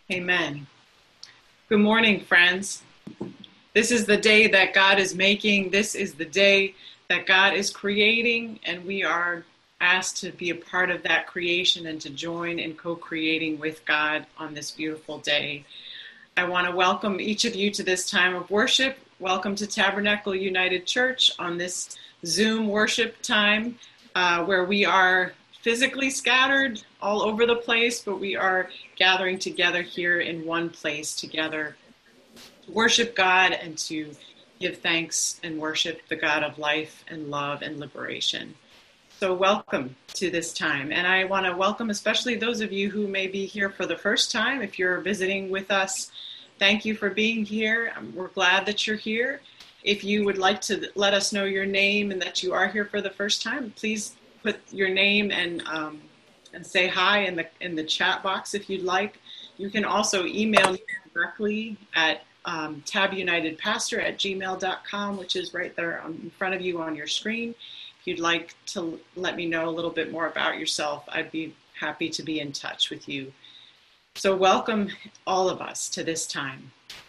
Amen. Good morning, friends. This is the day that God is making. This is the day that God is creating, and we are asked to be a part of that creation and to join in co-creating with God on this beautiful day. I want to welcome each of you to this time of worship. Welcome to Tabernacle United Church on this Zoom worship time where we are physically scattered all over the place, but we are gathering together here in one place together to worship God and to give thanks and worship the God of life and love and liberation. So welcome to this time. And I want to welcome especially those of you who may be here for the first time. If you're visiting with us, thank you for being here. We're glad that you're here. If you would like to let us know your name and that you are here for the first time, please put your name and say hi in the chat box if you'd like. You can also email me directly at tabunitedpastor@gmail.com, which is right there in front of you on your screen. If you'd like to let me know a little bit more about yourself, I'd be happy to be in touch with you. So welcome all of us to this time.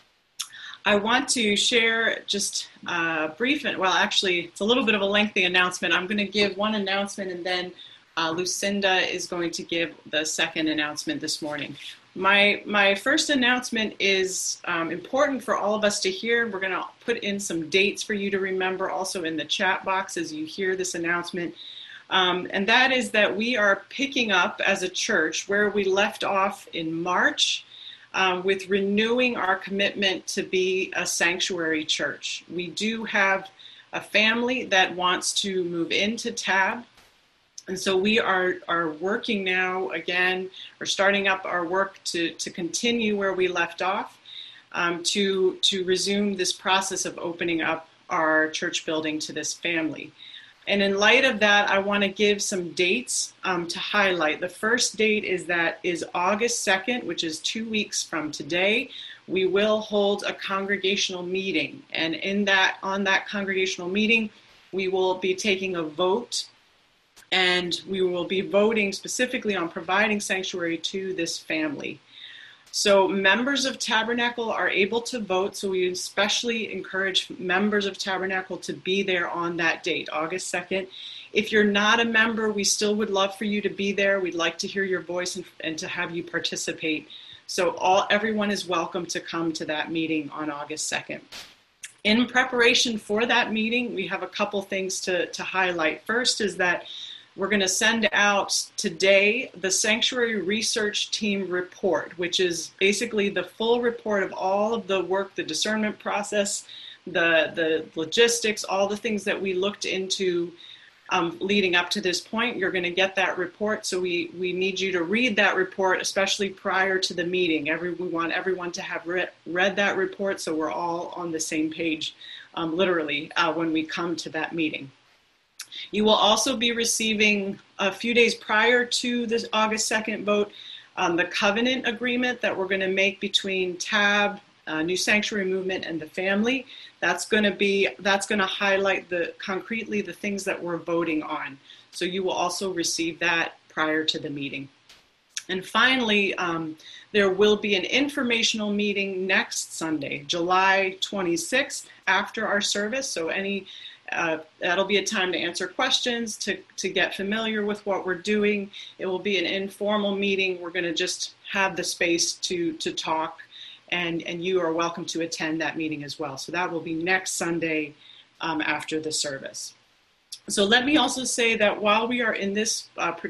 I want to share just a brief, actually it's a little bit of a lengthy announcement. I'm going to give one announcement and then Lucinda is going to give the second announcement this morning. My first announcement is important for all of us to hear. We're going to put in some dates for you to remember also in the chat box as you hear this announcement. And that is that we are picking up as a church where we left off in March with renewing our commitment to be a sanctuary church. We do have a family that wants to move into TAB. And so we are working now again, or starting up our work to continue where we left off, to resume this process of opening up our church building to this family. And in light of that, I want to give some dates to highlight. The first date is August 2nd, which is 2 weeks from today. We will hold a congregational meeting. And on that congregational meeting, we will be taking a vote. And we will be voting specifically on providing sanctuary to this family. So members of Tabernacle are able to vote. So we especially encourage members of Tabernacle to be there on that date, August 2nd. If you're not a member, we still would love for you to be there. We'd like to hear your voice and to have you participate. So everyone is welcome to come to that meeting on August 2nd. In preparation for that meeting, we have a couple things to highlight. First is that we're going to send out today the Sanctuary Research Team report, which is basically the full report of all of the work, the discernment process, the logistics, all the things that we looked into leading up to this point. You're going to get that report, so we need you to read that report, especially prior to the meeting. We want everyone to have read that report, so we're all on the same page, literally, when we come to that meeting. You will also be receiving a few days prior to this August 2nd vote the covenant agreement that we're going to make between TAB, New Sanctuary Movement, and the family. That's going to highlight concretely the things that we're voting on. So you will also receive that prior to the meeting. And finally, there will be an informational meeting next Sunday, July 26th, after our service. So that'll be a time to answer questions, to get familiar with what we're doing. It will be an informal meeting. We're going to just have the space to talk, and you are welcome to attend that meeting as well. So that will be next Sunday after the service. So let me also say that while we are in this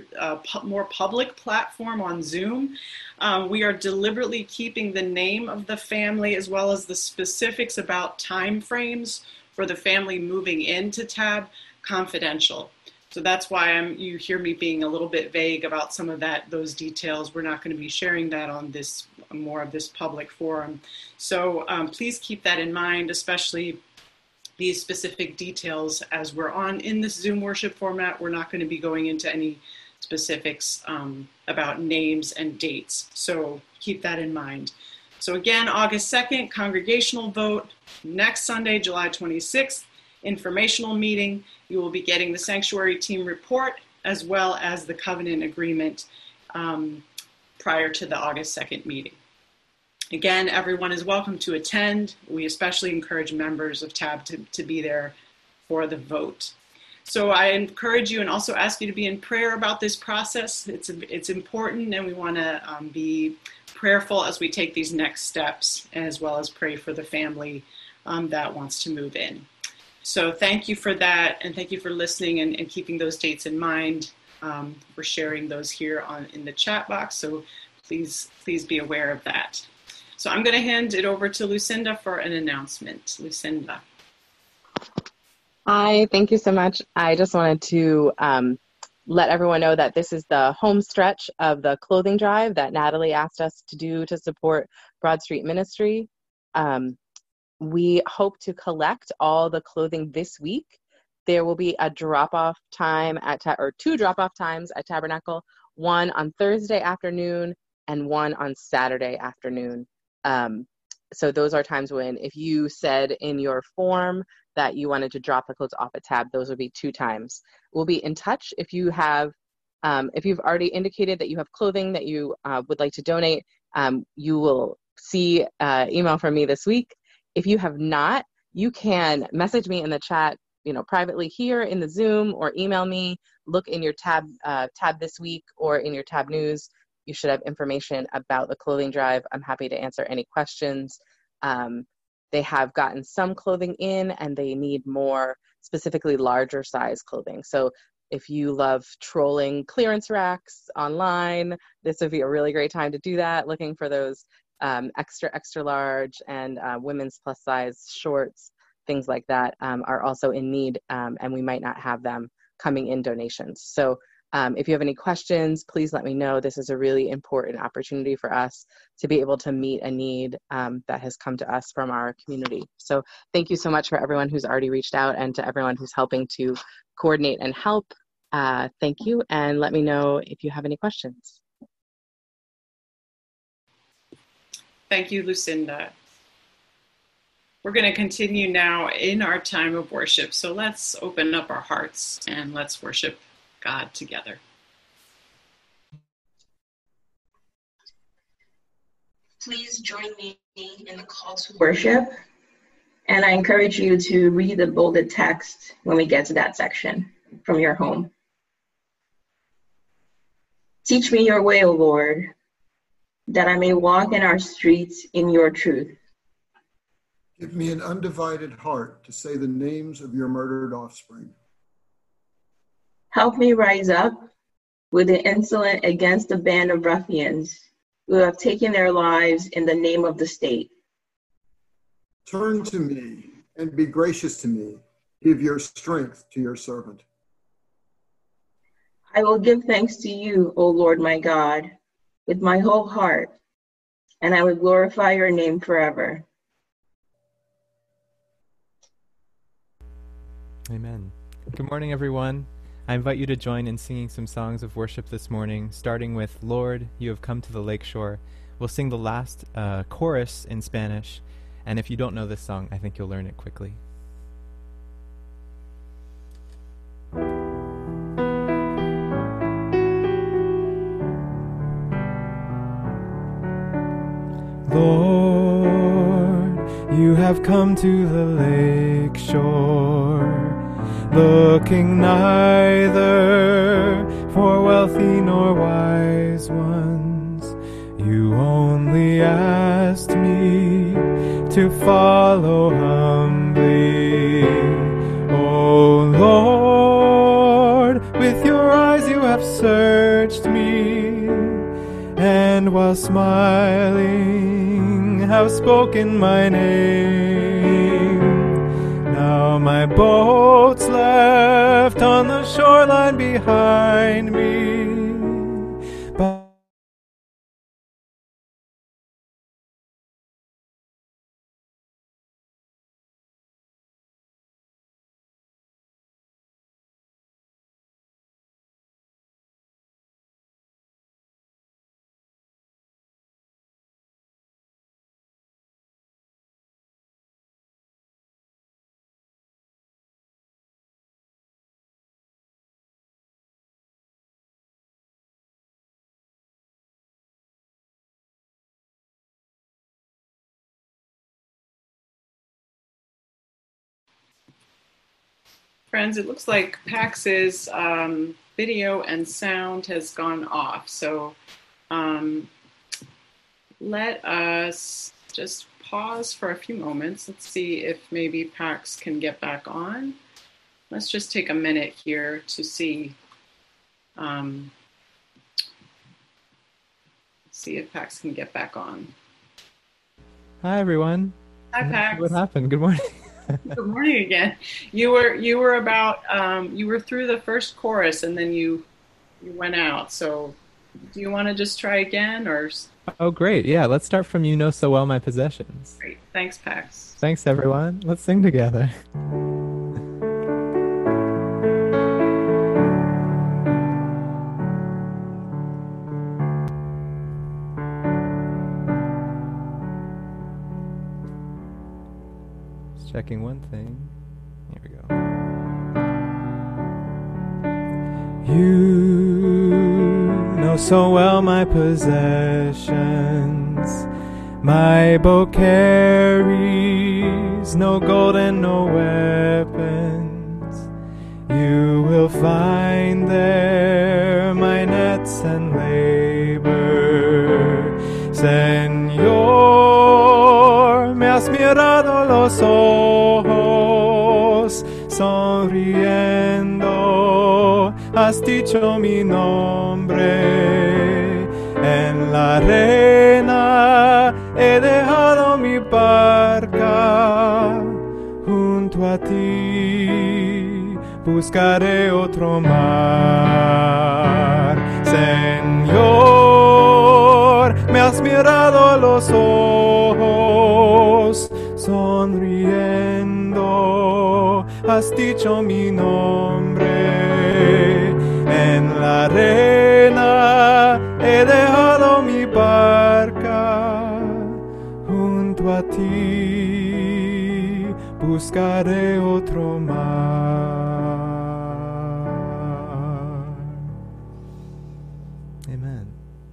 more public platform on Zoom, we are deliberately keeping the name of the family as well as the specifics about time frames for the family moving into TAB confidential. So that's why you hear me being a little bit vague about some of those details. We're not going to be sharing that on more of this public forum. So please keep that in mind, especially these specific details as we're in this Zoom worship format. We're not going to be going into any specifics about names and dates. So keep that in mind. So again, August 2nd, congregational vote. Next Sunday, July 26th, informational meeting. You will be getting the sanctuary team report as well as the covenant agreement prior to the August 2nd meeting. Again, everyone is welcome to attend. We especially encourage members of TAB to be there for the vote. So I encourage you and also ask you to be in prayer about this process. It's important, and we want to be prayerful as we take these next steps, as well as pray for the family that wants to move in. So thank you for that, and thank you for listening and keeping those dates in mind. We're sharing those here in the chat box, so please be aware of that. So I'm going to hand it over to Lucinda for an announcement. Lucinda. Hi, thank you so much. I just wanted to let everyone know that this is the home stretch of the clothing drive that Natalie asked us to do to support Broad Street Ministry. We hope to collect all the clothing this week. There will be a drop-off time or two drop-off times at Tabernacle, one on Thursday afternoon and one on Saturday afternoon. So those are times when, if you said in your form that you wanted to drop the clothes off at Tab, those would be 2 times. We'll be in touch if you have, if you've already indicated that you have clothing that you would like to donate. You will see email from me this week. If you have not, you can message me in the chat, privately here in the Zoom, or email me. Look in your tab this week or in your Tab news. You should have information about the clothing drive. I'm happy to answer any questions. They have gotten some clothing in, and they need more, specifically larger size clothing. So if you love trolling clearance racks online, this would be a really great time to do that, looking for those extra large and women's plus size shorts, things like that are also in need, and we might not have them coming in donations. So if you have any questions, please let me know. This is a really important opportunity for us to be able to meet a need that has come to us from our community. So thank you so much for everyone who's already reached out, and to everyone who's helping to coordinate and help. Thank you, and let me know if you have any questions. Thank you, Lucinda. We're going to continue now in our time of worship. So let's open up our hearts and let's worship God together. Please join me in the call to worship, and I encourage you to read the bolded text when we get to that section from your home. Teach me your way, O Lord, that I may walk in our streets in your truth. Give me an undivided heart to say the names of your murdered offspring. Help me rise up with the insolent against the band of ruffians who have taken their lives in the name of the state. Turn to me and be gracious to me. Give your strength to your servant. I will give thanks to you, O Lord my God, with my whole heart, and I will glorify your name forever. Amen. Good morning, everyone. I invite you to join in singing some songs of worship this morning, starting with Lord, You Have Come to the Lakeshore. We'll sing the last chorus in Spanish, and if you don't know this song, I think you'll learn it quickly. Lord, You have come to the lakeshore, looking neither for wealthy nor wise ones. You only asked me to follow humbly. O Lord, with your eyes you have searched me, and while smiling have spoken my name. Now my boat's left on the shoreline behind me, but friends, it looks like Pax's video and sound has gone off. So let us just pause for a few moments. Let's see if maybe Pax can get back on. Let's just take a minute here to see if Pax can get back on. Hi, everyone. Hi, Pax. What happened? Good morning. Good morning again. You were about you were through the first chorus and then you went out. So do you want to just try again or? Oh, great. Yeah, let's start from You Know So Well My Possessions. Great. Thanks, Pax. Thanks, everyone. Let's sing together. Just checking one thing. Here we go. You know so well my possessions. My bow carries no gold and no weapons. You will find there my nets and labor. Señor, me has mirado los ojos, sonriendo, has dicho mi nombre. En la arena he dejado mi barca, junto a ti buscaré otro mar. Señor, me has mirado los ojos, sonriendo, has dicho mi nombre. En la arena he dejado mi barca, junto a ti buscaré otro mar. Amen.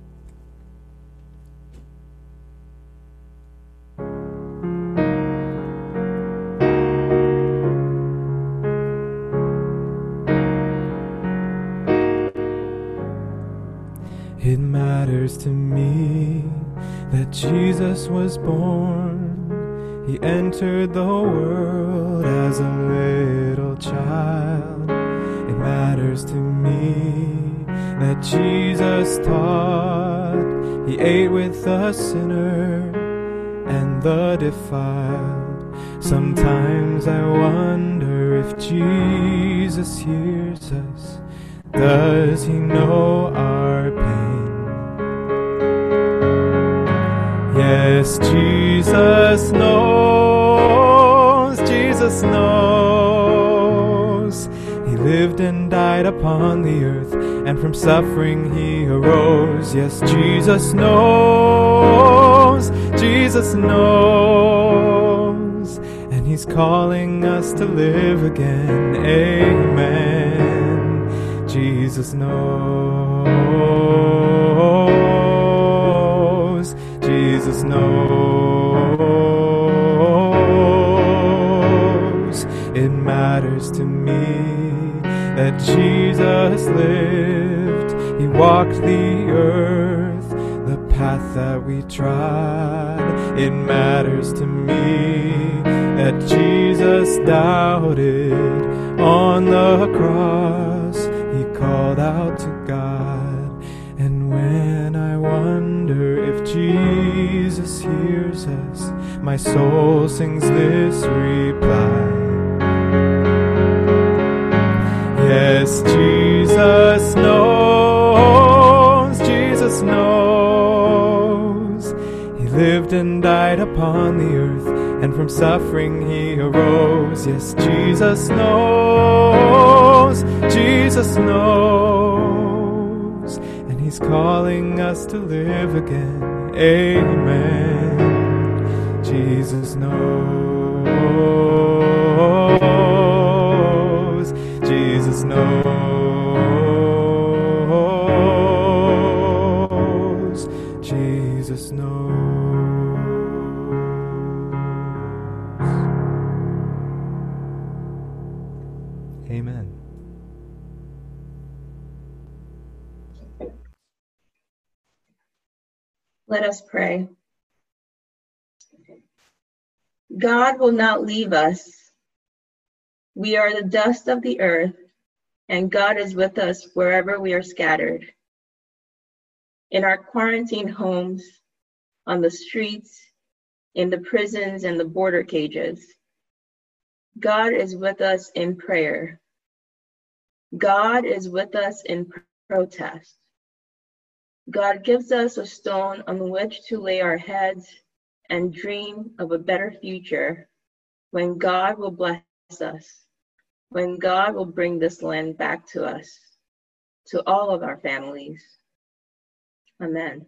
It matters to me that Jesus was born. He entered the world as a little child. It matters to me that Jesus taught. He ate with the sinner and the defiled. Sometimes I wonder if Jesus hears us. Does he know our pain? Yes, Jesus knows, Jesus knows. He lived and died upon the earth, and from suffering he arose. Yes, Jesus knows, Jesus knows. And he's calling us to live again. Amen. Jesus knows, Jesus knows. It matters to me that Jesus lived. He walked the earth, the path that we trod. It matters to me that Jesus doubted on the cross. He called out to God. And when I wonder if Jesus hears us, my soul sings this reply. Yes, Jesus knows, Jesus knows. He lived and died upon the earth, and from suffering he arose. Yes, Jesus knows, Jesus knows. And he's calling us to live again. Amen. Jesus knows, Jesus knows, Jesus knows. Let us pray. God will not leave us. We are the dust of the earth, and God is with us wherever we are scattered. In our quarantine homes, on the streets, in the prisons and the border cages. God is with us in prayer. God is with us in protest. God gives us a stone on which to lay our heads and dream of a better future when God will bless us, when God will bring this land back to us, to all of our families. Amen.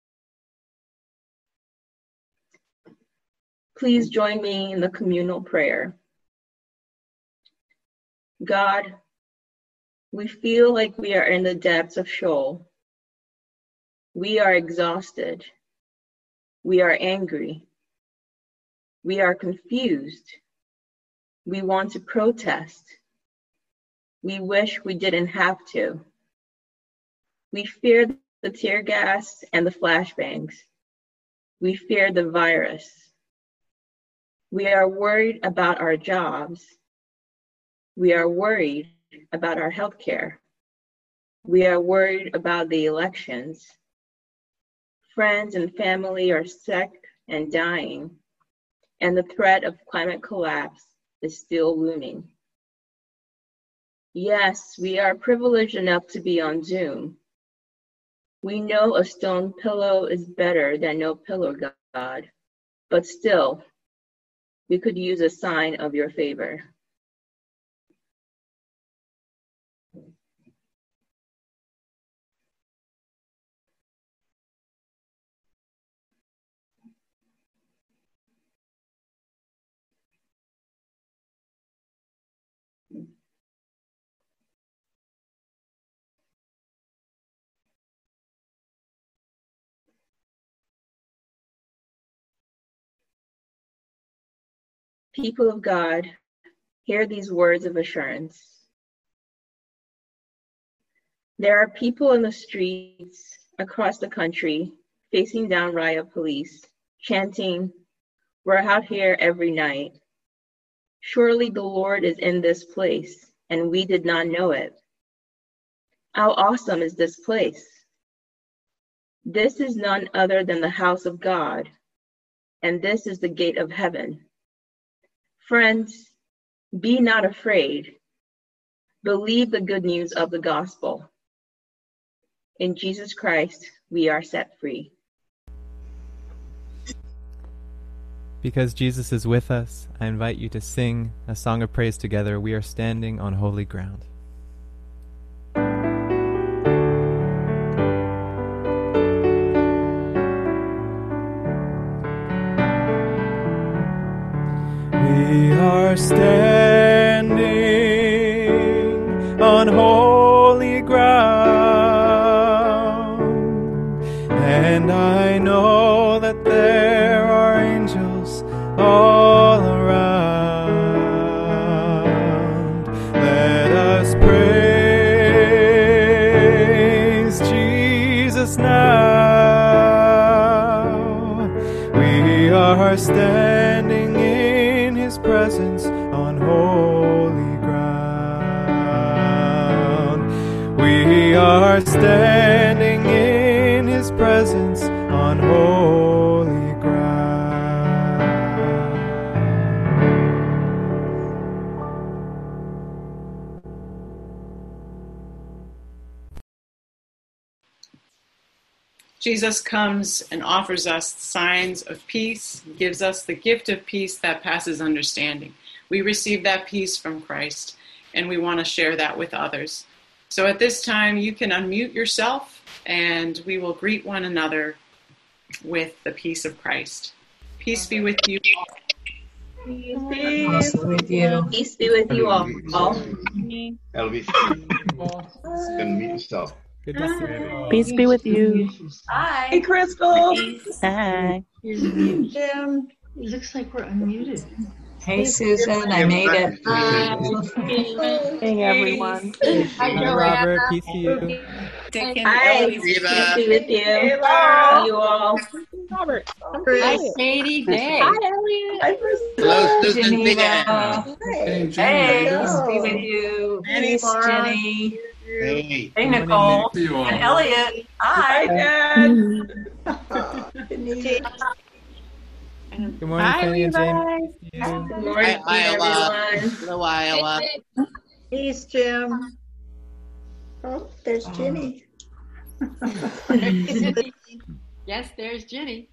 Please join me in the communal prayer. God, we feel like we are in the depths of Sheol. We are exhausted. We are angry. We are confused. We want to protest. We wish we didn't have to. We fear the tear gas and the flashbangs. We fear the virus. We are worried about our jobs. We are worried about our health care. We are worried about the elections. Friends and family are sick and dying, and the threat of climate collapse is still looming. Yes, we are privileged enough to be on Zoom. We know a stone pillow is better than no pillow, God, but still, we could use a sign of your favor. People of God, hear these words of assurance. There are people in the streets across the country facing down riot police, chanting, "We're out here every night. Surely the Lord is in this place, and we did not know it. How awesome is this place? This is none other than the house of God, and this is the gate of heaven. Friends, be not afraid. Believe the good news of the gospel. In Jesus Christ, we are set free." Because Jesus is with us, I invite you to sing a song of praise together. We are standing on holy ground. We are standing on holy ground, and I know that there are angels all around. Let us praise Jesus now. We are standing in His presence on holy ground. We are standing in His presence on holy ground. Jesus comes and offers us signs of peace, gives us the gift of peace that passes understanding. We receive that peace from Christ, and we want to share that with others. So at this time, you can unmute yourself, and we will greet one another with the peace of Christ. Peace be with you all. Peace with you. Peace be with you all. Elvis, can meet yourself. Good to see you. Peace be with you. Hi. Hey, Crystal. Hi. Jim. It looks like we're unmuted. Hey, Susan, I made it. Hey, everyone. Hi, Robert, peace to you. Dick and Hi, Eloise. good to be with you. Hello. See you all. Robert. Hi, Katie Day. Hi, Elliot. Hi, Priscilla. Hello, Susan Geneva. Big. Hey, Hello. nice to be with you. Hey, Peace, Laura. Jenny. Hey. Hey, Good morning, Nicole. See you all. And Elliot. Hi, Hi. Dad. Good morning, Fanny and Jamie. Good Hi, morning, Iowa. everyone. Hello, Iowa. Peace, Jim. Oh, there's Ginny. Yes, there's Jenny.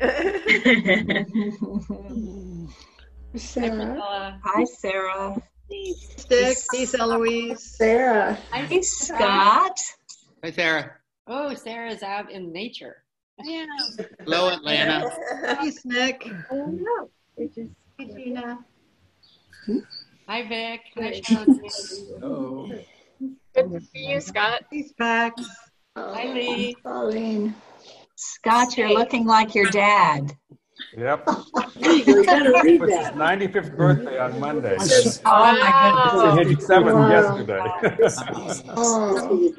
Sarah. Hi, Sarah. Dick. Peace, Eloise. Sarah. Hey, Scott. Hi, Sarah. Oh, Sarah's out in nature. Yeah. Hello, Atlanta. Peace, Nick. Hey, Gina. Hi, Vic. Hi, Sean. Oh. Good to see you, Scott. Peace, Pax. Hi, Lee. Pauline. Scott, you're looking like your dad. Yep. You gotta read It was his that. 95th birthday on Monday. Oh, my He hit 7 Wow. yesterday. Oh,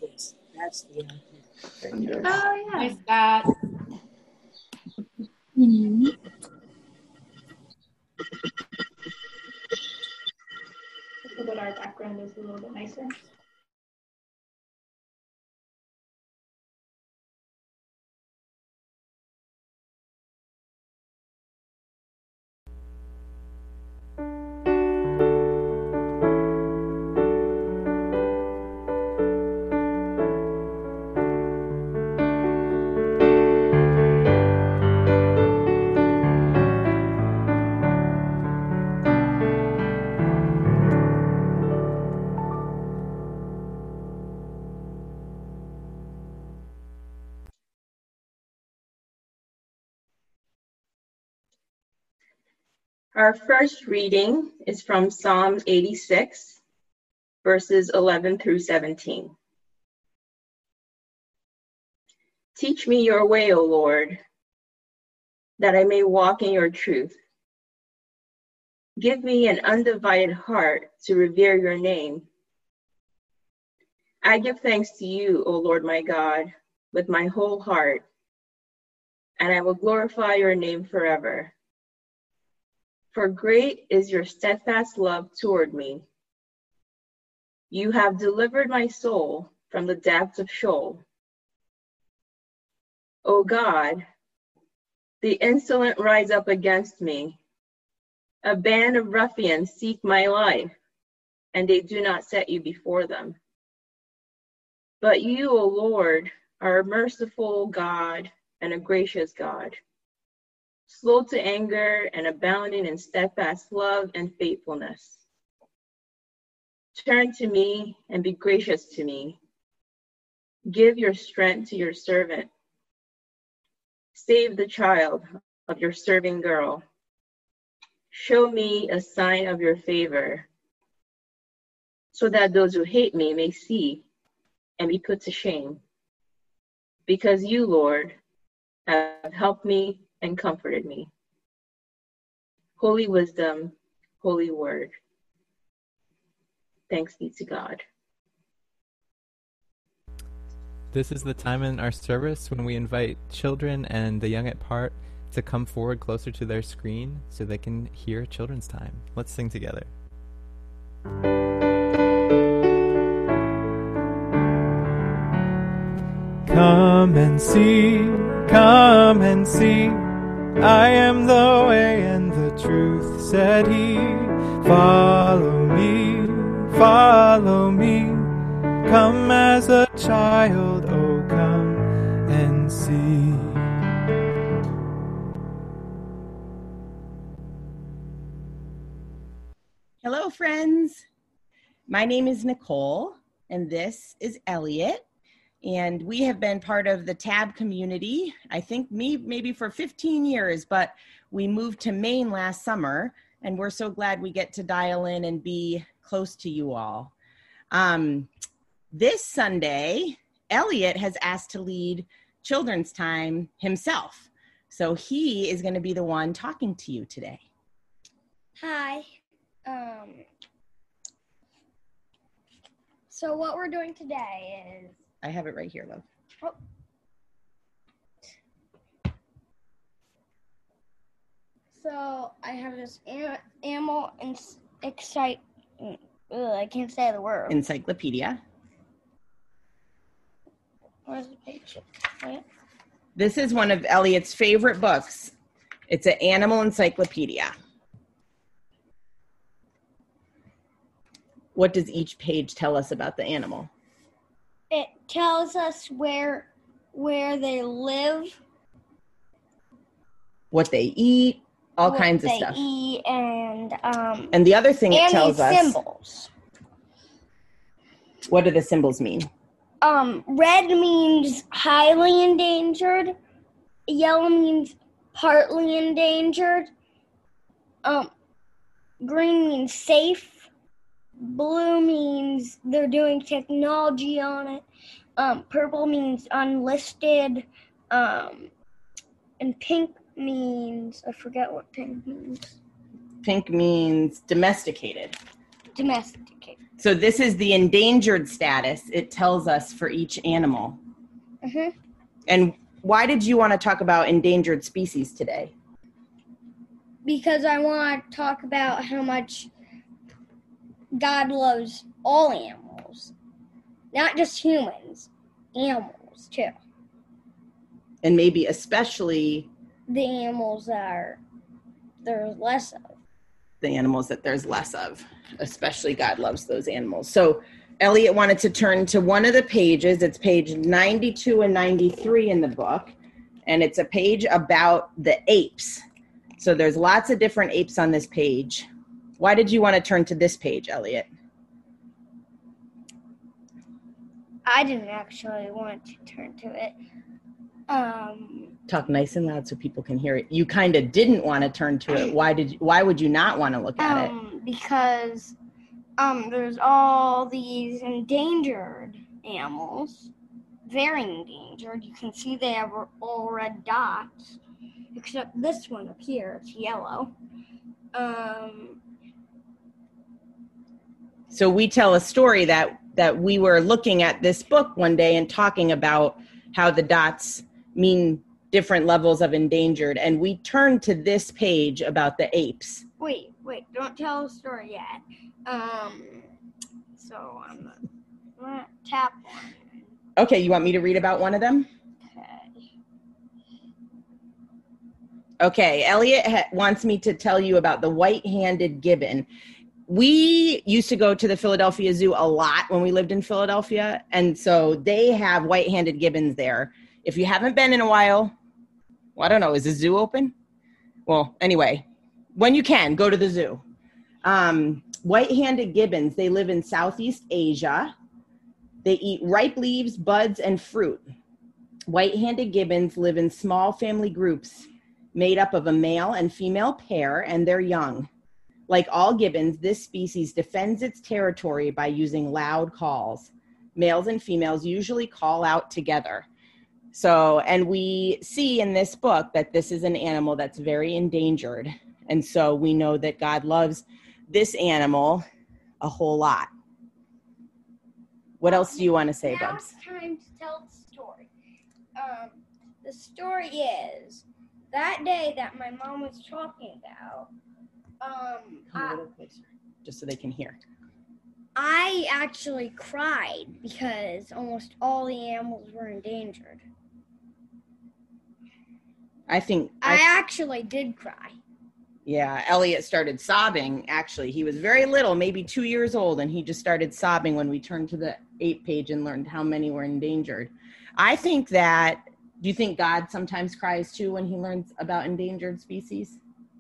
Hi, Scott. so that our background is a little bit nicer. Our first reading is from Psalm 86, verses 11 through 17. Teach me your way, O Lord, that I may walk in your truth. Give me an undivided heart to revere your name. I give thanks to you, O Lord my God, with my whole heart, and I will glorify your name forever. For great is your steadfast love toward me. You have delivered my soul from the depths of Sheol. O God, the insolent rise up against me. A band of ruffians seek my life, and they do not set you before them. But you, O Lord, are a merciful God and a gracious God, slow to anger and abounding in steadfast love and faithfulness. Turn to me and be gracious to me. Give your strength to your servant. Save the child of your serving girl. Show me a sign of your favor, so that those who hate me may see and be put to shame. Because you, Lord, have helped me and comforted me. Holy wisdom, holy word. Thanks be to God. This is the time in our service when we invite children and the young at heart to come forward closer to their screen so they can hear children's time. Let's sing together. Come and see, come and see. I am the way and the truth, said he. Follow me, come as a child, oh come and see. Hello, friends. My name is Nicole, and this is Elliot. And we have been part of the TAB community, I think maybe for 15 years, but we moved to Maine last summer, and we're so glad we get to dial in and be close to you all. This Sunday, Elliot has asked to lead children's time himself. So he is going to be the one talking to you today. Hi. So what we're doing today is I have it right here, love. Oh. So I have this animal and I can't say the word. Encyclopedia. Where's the page? Wait. This is one of Elliot's favorite books. It's an animal encyclopedia. What does each page tell us about the animal? It tells us where they live, What they eat, all what kinds of they stuff. eat, and the other thing it tells us. symbols. What do the symbols mean? Red means highly endangered. Yellow means partly endangered. Green means safe. Blue means they're doing technology on it. Purple means unlisted. And pink means, I forget what pink means. Pink means domesticated. Domesticated. So this is the endangered status it tells us for each animal. Mm-hmm. And why did you want to talk about endangered species today? Because I want to talk about how much God loves all animals. Not just humans, animals too. And maybe especially The animals that there's less of. the animals that there's less of. Especially God loves those animals. So Elliot wanted to turn to one of the pages. It's page 92 and 93 in the book. And it's a page about the apes. So there's lots of different apes on this page. Why did you want to turn to this page, Elliot? I didn't actually want to turn to it. Talk nice and loud so people can hear it. You kind of didn't want to turn to it. Why would you not want to look at it? Because there's all these endangered animals, very endangered. You can see they have all red dots, except this one up here, it's yellow. So we tell a story that we were looking at this book one day and talking about how the dots mean different levels of endangered. And we turned to this page about the apes. Wait, don't tell the story yet. So I'm gonna tap one. Okay, you want me to read about one of them? Okay, Elliot wants me to tell you about the white-handed gibbon. We used to go to the Philadelphia Zoo a lot when we lived in Philadelphia, and so they have white-handed gibbons there. If you haven't been in a while, well, I don't know, is the zoo open? Well, anyway, when you can, go to the zoo. White-handed gibbons, they live in Southeast Asia. They eat ripe leaves, buds, and fruit. White-handed gibbons live in small family groups made up of a male and female pair and their young. Like all gibbons, this species defends its territory by using loud calls. Males and females usually call out together. So, and we see in this book that this is an animal that's very endangered. And so we know that God loves this animal a whole lot. What else do you want to say, Now Bubs? it's time to tell the story. The story is that day that my mom was talking about. Come a little closer, just so they can hear. I actually cried because almost all the animals were endangered. I actually did cry. Yeah, Elliot started sobbing, actually. He was very little, maybe 2 years old, and he just started sobbing when we turned to the 8 page and learned how many were endangered. I think that, do you think God sometimes cries too when he learns about endangered species?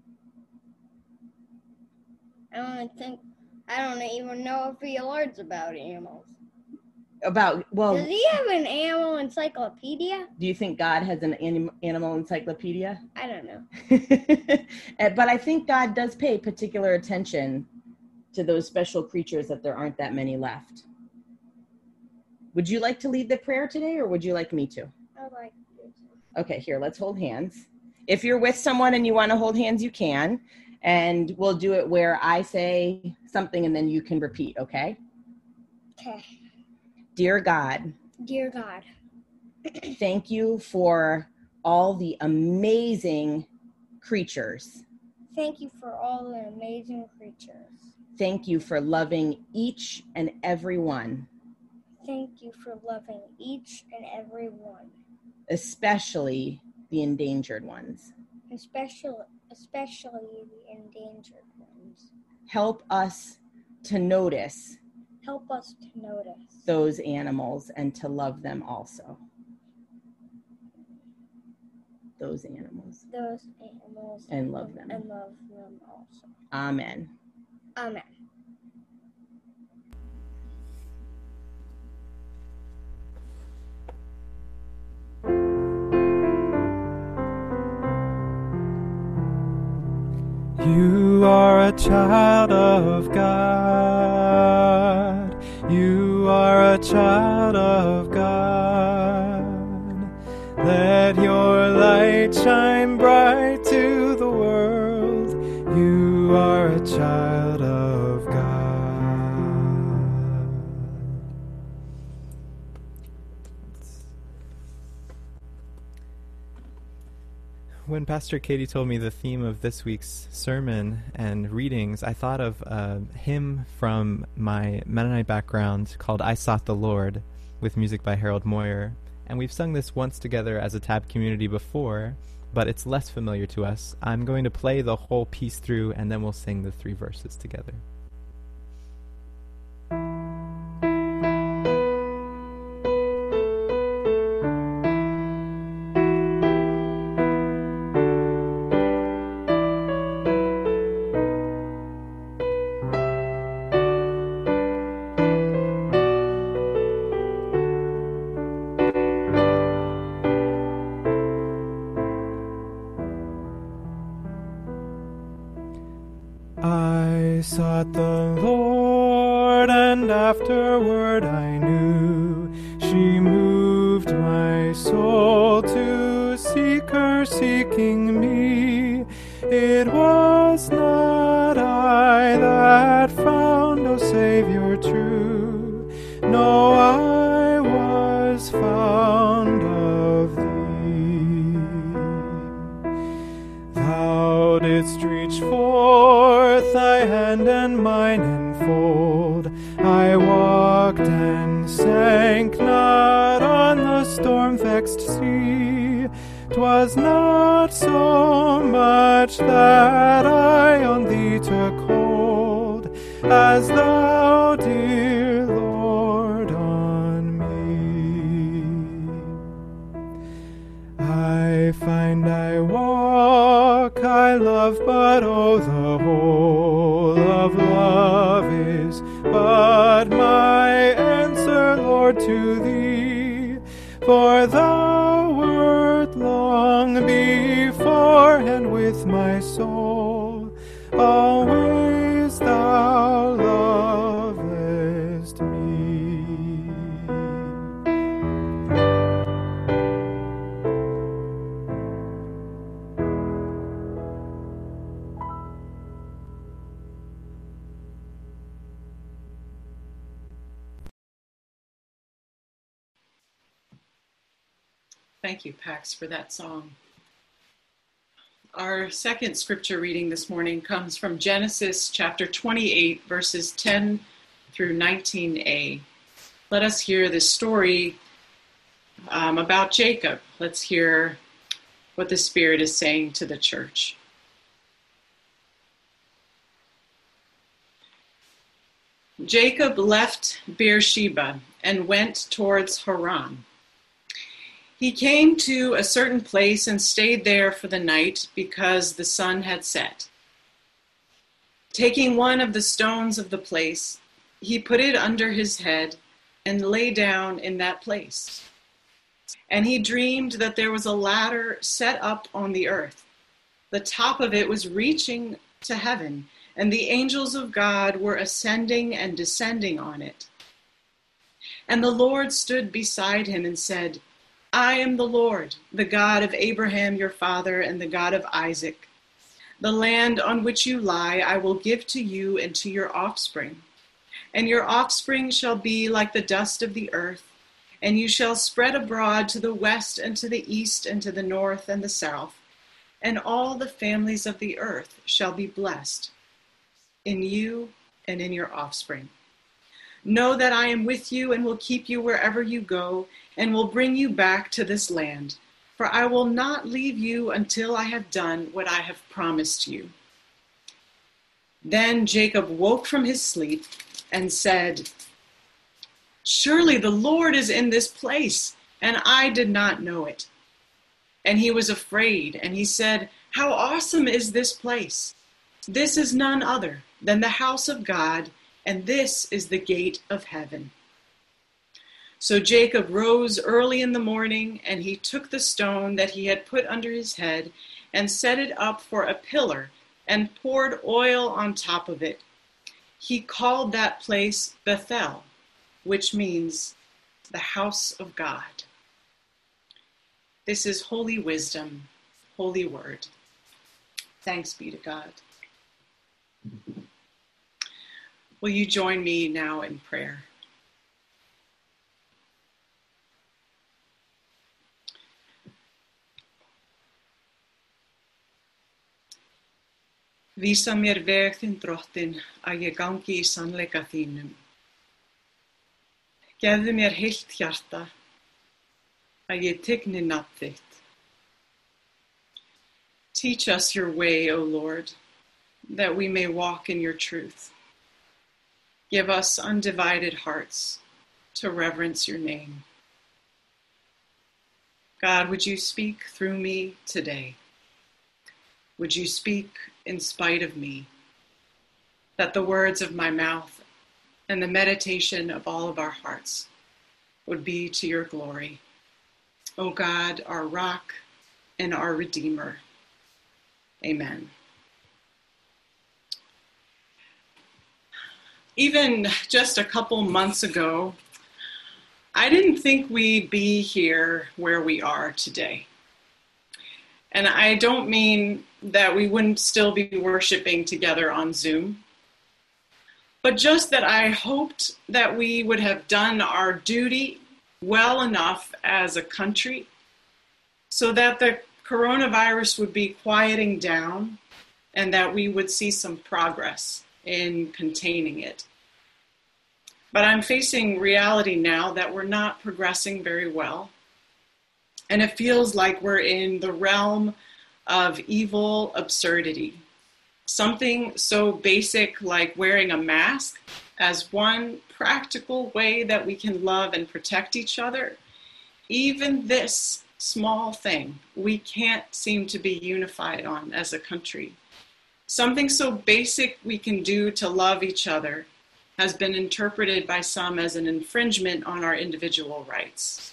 I don't even know if he learns about animals. Does he have an animal encyclopedia? Do you think God has an animal encyclopedia? I don't know. But I think God does pay particular attention to those special creatures that there aren't that many left. Would you like to lead the prayer today, or would you like me to? I'd like you to. Okay, here, let's hold hands. If you're with someone and you want to hold hands, you can. And we'll do it where I say something and then you can repeat, okay? Okay. Dear God, Dear God, thank you for all the amazing creatures. thank you for all the amazing creatures. Thank you for loving each and every one, Thank you for loving each and every one, especially the endangered ones. especially the endangered ones. Help us to notice Help us to notice those animals and to love them also. Those animals. and love them. And love them also. Amen. Amen. You are a child of God. You are a child of God. Let your light shine bright to the world. You are a child of God. When Pastor Katie told me the theme of this week's sermon and readings, I thought of a hymn from my Mennonite background called I Sought the Lord, with music by Harold Moyer. And we've sung this once together as a TAB community before, but it's less familiar to us. I'm going to play the whole piece through, and then we'll sing the 3 verses together. I sought the Lord, and afterward I knew she moved my soul to seek her, seeking me. It was not I that found, O Savior true. No, I was found of thee. Thou didst reach forth thy hand and mine enfold. I walked and sank not on the storm-vexed sea. 'Twas not so much that I on thee took hold, as thou, dear Lord, on me. I find I walk, I love, but oh, the whole of love is but my answer, Lord, to thee. For thou wert long before, and with my soul always thou lovest me. Thank you, Pax, for that song. Our second scripture reading this morning comes from Genesis chapter 28, verses 10 through 19a. Let us hear this story about Jacob. Let's hear what the Spirit is saying to the church. Jacob left Beersheba and went towards Haran. He came to a certain place and stayed there for the night because the sun had set. Taking one of the stones of the place, he put it under his head and lay down in that place. And he dreamed that there was a ladder set up on the earth. The top of it was reaching to heaven, and the angels of God were ascending and descending on it. And the Lord stood beside him and said, I am the Lord, the God of Abraham your father and the God of Isaac. The land on which you lie I will give to you and to your offspring. And your offspring shall be like the dust of the earth, And you shall spread abroad to the west and to the east and to the north and the south, and all the families of the earth shall be blessed in you and in your offspring. Know that I am with you and will keep you wherever you go, and will bring you back to this land. For I will not leave you until I have done what I have promised you. Then Jacob woke from his sleep and said, Surely the Lord is in this place, and I did not know it. And he was afraid, and he said, How awesome is this place! This is none other than the house of God, and this is the gate of heaven. So Jacob rose early in the morning, and he took the stone that he had put under his head and set it up for a pillar and poured oil on top of it. He called that place Bethel, which means the house of God. This is holy wisdom, holy word. Thanks be to God. Will you join me now in prayer? Vísa mér veg þinn drottin, að ég gangi í sannleika þínum. Gefðu mér heilt hjarta, að ég tigni nafn þitt. Teach us your way, O Lord, that we may walk in your truth. Give us undivided hearts to reverence your name. God, would you speak through me today? Would you speak in spite of me, that the words of my mouth and the meditation of all of our hearts would be to your glory. O God, our rock and our Redeemer. Amen. Even just a couple months ago, I didn't think we'd be here where we are today. And I don't mean that we wouldn't still be worshiping together on Zoom, but just that I hoped that we would have done our duty well enough as a country so that the coronavirus would be quieting down and that we would see some progress in containing it. But I'm facing reality now that we're not progressing very well. And it feels like we're in the realm of evil absurdity. Something so basic like wearing a mask as one practical way that we can love and protect each other. Even this small thing we can't seem to be unified on as a country. Something so basic we can do to love each other has been interpreted by some as an infringement on our individual rights.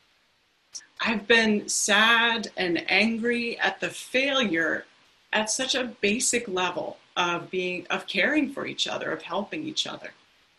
I've been sad and angry at the failure at such a basic level of caring for each other, of helping each other.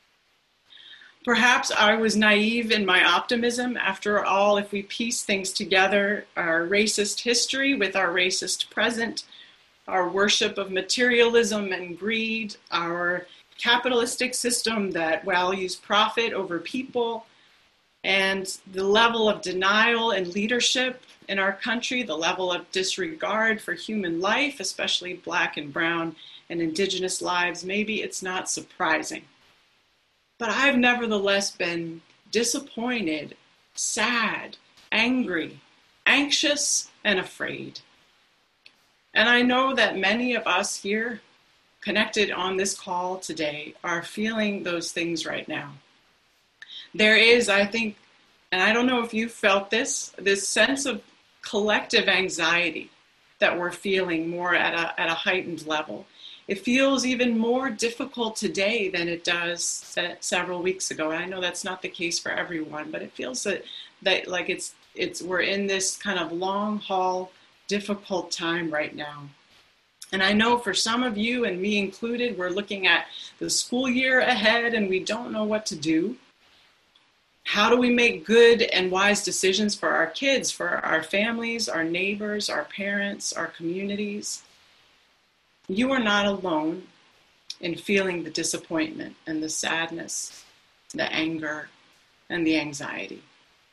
Perhaps I was naive in my optimism. After all, if we piece things together, our racist history with our racist present, our worship of materialism and greed, our capitalistic system that values profit over people, and the level of denial and leadership in our country, the level of disregard for human life, especially Black and Brown and Indigenous lives, maybe it's not surprising. But I've nevertheless been disappointed, sad, angry, anxious, and afraid. And I know that many of us here connected on this call today are feeling those things right now. There is, I think, and I don't know if you felt this sense of collective anxiety that we're feeling more at a heightened level. It feels even more difficult today than it does several weeks ago. And I know that's not the case for everyone, but it feels that like we're in this kind of long haul, difficult time right now. And I know for some of you, and me included, we're looking at the school year ahead and we don't know what to do. How do we make good and wise decisions for our kids, for our families, our neighbors, our parents, our communities? You are not alone in feeling the disappointment and the sadness, the anger, and the anxiety.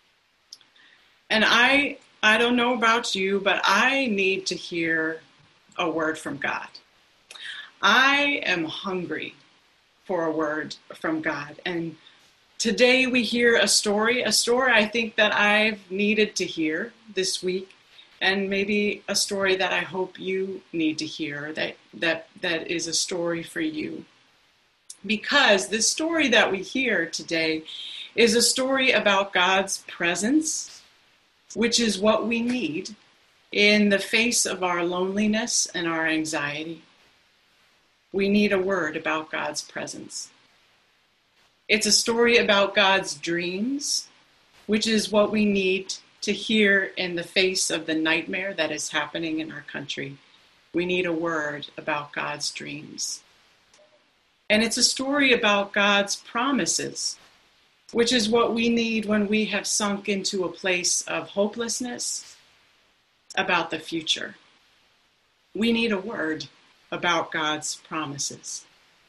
And I don't know about you, but I need to hear a word from God. I am hungry for a word from God. And today we hear a story I think that I've needed to hear this week, and maybe a story that I hope you need to hear, that is a story for you. Because this story that we hear today is a story about God's presence, which is what we need in the face of our loneliness and our anxiety. We need a word about God's presence. It's a story about God's dreams, which is what we need to hear in the face of the nightmare that is happening in our country. We need a word about God's dreams. And it's a story about God's promises, which is what we need when we have sunk into a place of hopelessness about the future. We need a word about God's promises.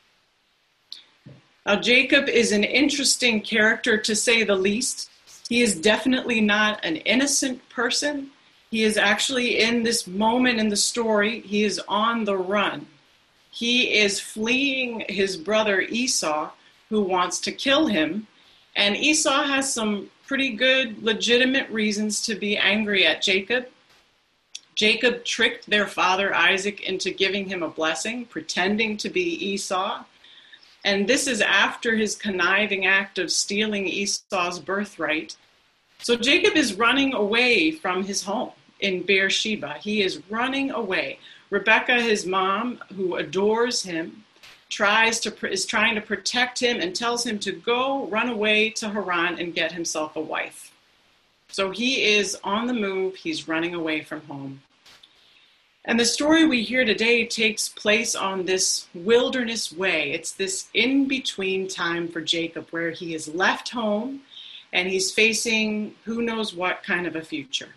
Now, Jacob is an interesting character, to say the least. He is definitely not an innocent person. He is actually, in this moment in the story, he is on the run. He is fleeing his brother Esau, who wants to kill him. And Esau has some pretty good, legitimate reasons to be angry at Jacob. Jacob tricked their father Isaac into giving him a blessing, pretending to be Esau. And this is after his conniving act of stealing Esau's birthright. So Jacob is running away from his home in Beersheba. He is running away. Rebekah, his mom, who adores him, is trying to protect him and tells him to go run away to Haran and get himself a wife. So he is on the move. He's running away from home. And the story we hear today takes place on this wilderness way. It's this in-between time for Jacob where he has left home and he's facing who knows what kind of a future.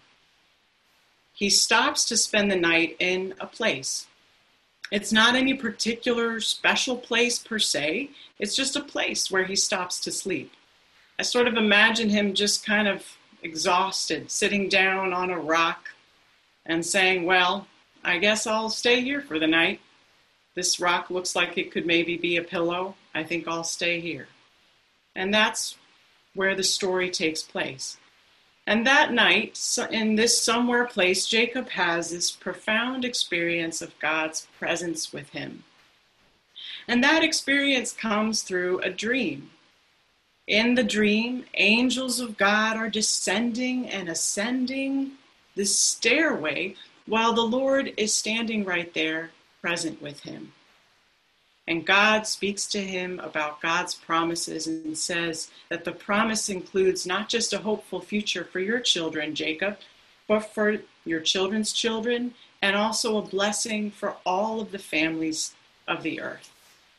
He stops to spend the night in a place. It's not any particular special place per se. It's just a place where he stops to sleep. I sort of imagine him just kind of exhausted, sitting down on a rock and saying, well, I guess I'll stay here for the night. This rock looks like it could maybe be a pillow. I think I'll stay here. And that's where the story takes place. And that night, in this somewhere place, Jacob has this profound experience of God's presence with him. And that experience comes through a dream. In the dream, angels of God are descending and ascending this stairway while the Lord is standing right there, present with him. And God speaks to him about God's promises and says that the promise includes not just a hopeful future for your children, Jacob, but for your children's children, and also a blessing for all of the families of the earth.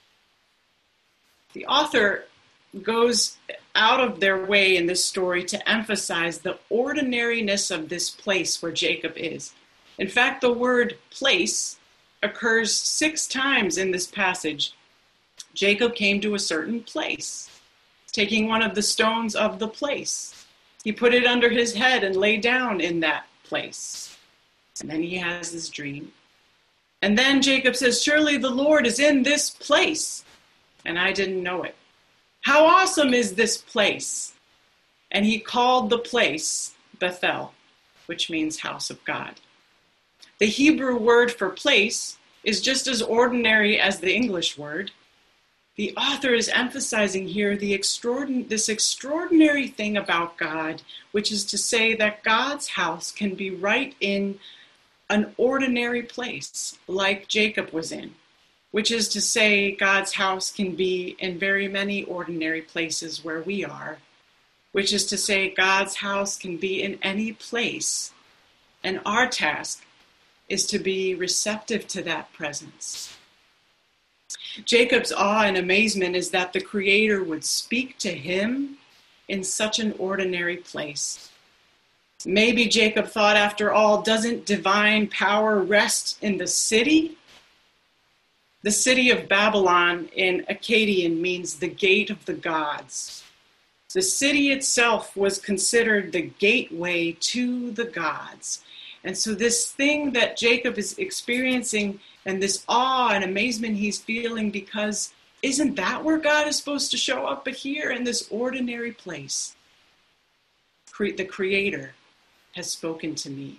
The author goes out of their way in this story to emphasize the ordinariness of this place where Jacob is. In fact, the word place occurs 6 times in this passage. Jacob came to a certain place, taking one of the stones of the place. He put it under his head and lay down in that place. And then he has this dream. And then Jacob says, surely the Lord is in this place. And I didn't know it. How awesome is this place? And he called the place Bethel, which means house of God. The Hebrew word for place is just as ordinary as the English word. The author is emphasizing here this extraordinary thing about God, which is to say that God's house can be right in an ordinary place, like Jacob was in, which is to say God's house can be in very many ordinary places where we are, which is to say God's house can be in any place, and our task is to be receptive to that presence. Jacob's awe and amazement is that the Creator would speak to him in such an ordinary place. Maybe Jacob thought, after all, doesn't divine power rest in the city? The city of Babylon in Akkadian means the gate of the gods. The city itself was considered the gateway to the gods. And so this thing that Jacob is experiencing and this awe and amazement he's feeling, because isn't that where God is supposed to show up? But here in this ordinary place, the Creator has spoken to me.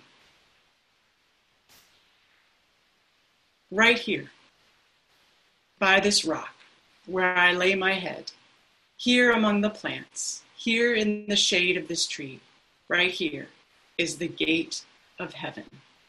Right here, by this rock, where I lay my head, here among the plants, here in the shade of this tree, right here is the gate of heaven.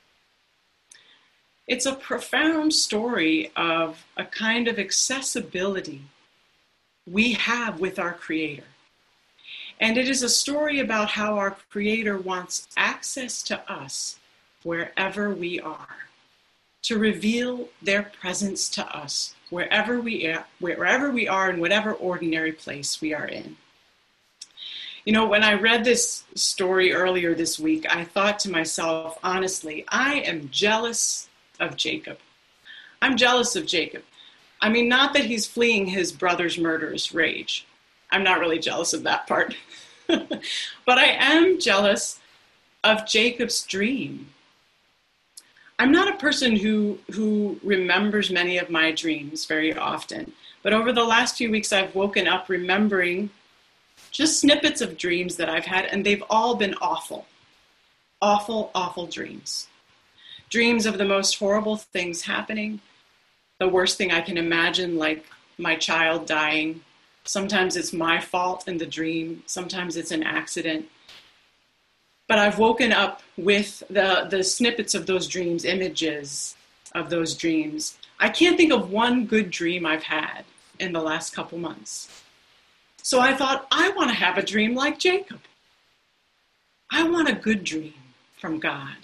It's a profound story of a kind of accessibility we have with our Creator. And it is a story about how our Creator wants access to us wherever we are, to reveal their presence to us wherever we are in whatever ordinary place we are in. You know, when I read this story earlier this week, I thought to myself, honestly, I am jealous of Jacob. I'm jealous of Jacob. I mean, not that he's fleeing his brother's murderous rage. I'm not really jealous of that part. But I am jealous of Jacob's dream. I'm not a person who remembers many of my dreams very often, but over the last few weeks I've woken up remembering just snippets of dreams that I've had, and they've all been awful. Awful, awful dreams. Dreams of the most horrible things happening, the worst thing I can imagine, like my child dying. Sometimes it's my fault in the dream, sometimes it's an accident. But I've woken up with the snippets of those dreams, images of those dreams. I can't think of one good dream I've had in the last couple months. So I thought, I want to have a dream like Jacob. I want a good dream from God.